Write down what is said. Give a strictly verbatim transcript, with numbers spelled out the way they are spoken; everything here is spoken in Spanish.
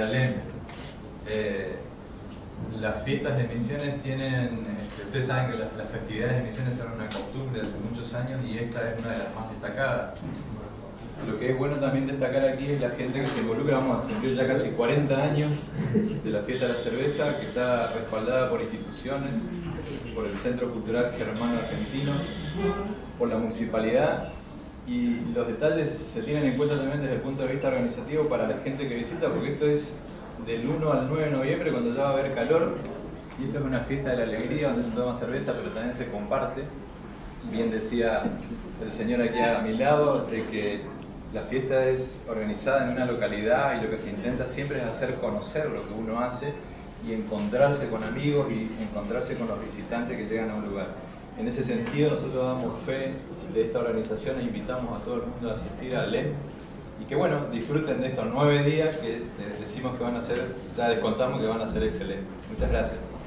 ALEM. Eh, las fiestas de Misiones tienen, este, ustedes saben que las, las festividades de Misiones son una costumbre de hace muchos años y esta es una de las más destacadas. Lo que es bueno también destacar aquí es la gente que se involucra. Vamos a cumplir ya casi cuarenta años de la fiesta de la cerveza, que está respaldada por instituciones, por el Centro Cultural Germano Argentino, por la municipalidad, y los detalles se tienen en cuenta también desde el punto de vista organizativo para la gente que visita, porque esto es del uno al nueve de noviembre, cuando ya va a haber calor, y esto es una fiesta de la alegría donde se toma cerveza pero también se comparte. Bien decía el señor aquí a mi lado de que la fiesta es organizada en una localidad y lo que se intenta siempre es hacer conocer lo que uno hace y encontrarse con amigos y encontrarse con los visitantes que llegan a un lugar. En ese sentido nosotros damos fe de esta organización e invitamos a todo el mundo a asistir a ALEM y que bueno, disfruten de estos nueve días que decimos que van a ser, ya les contamos que van a ser excelentes. Muchas gracias.